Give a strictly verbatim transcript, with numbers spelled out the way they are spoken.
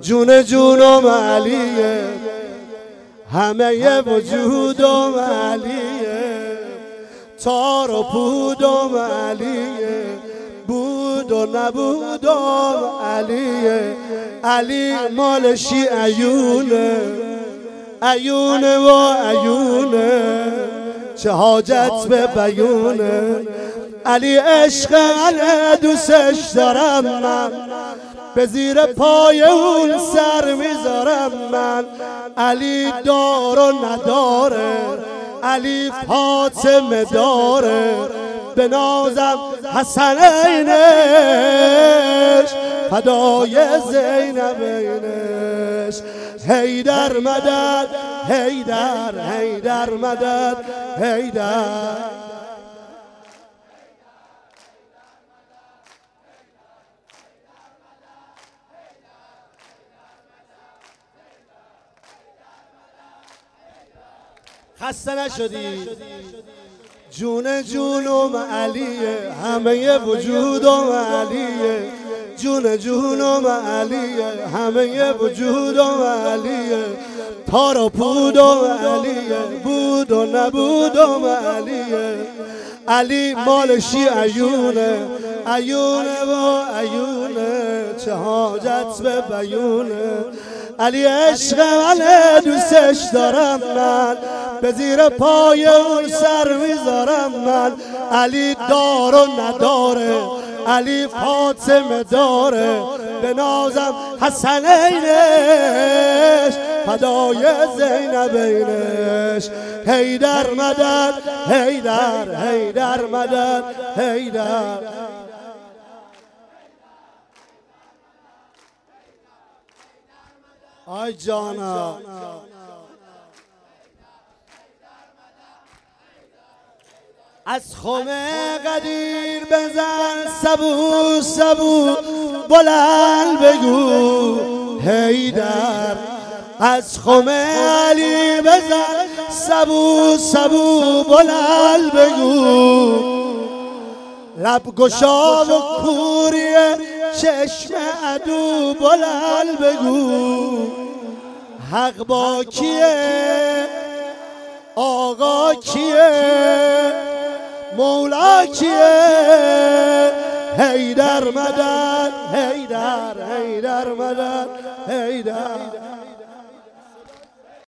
جون جونم علیه، همه وجودم علیه، تار و پودم علیه، بود و نبودم علیه. علی مال شی عیونه، عیونه و عیونه، چه حاجت به بیونه. علی عشق علی دوستش دارم من، به زیر پای اون سر میذارم من. علی دار و نداره، علی فاطمه داره، به نازم حسنینش، فدای زینبینش. حیدر مدد، حیدر، حیدر مدد، حیدر. خسته نشدی؟ جون جونم علیه، همه وجودم علیه، جون جونم علیه، همه وجودم علیه، تار و پودم علیه، بود و نبودم علیه. علی مال شی عیونه، عیونه و عیونه، چه حاجت به بیونه. علی عشق منه دوستش دارم من، به زیر پای اون سر میذارم من. علی دار و نداره، علی فاطمه داره، به نازم حسنینش، فدای زینبینش. حیدر مدد، حیدر، حیدر مدد، حیدر. آی جانا از خم قدیر بزن، سبو سبو بلند بگو حیدر. از خم علی بزن، سبو سبو بلند بگو. لب گشا و کوریه چشم عدو بلند بگو. حق با کیه، آقا کیه، مولا کیه؟ حیدر مدد، حیدر، حیدر مدد، حیدر.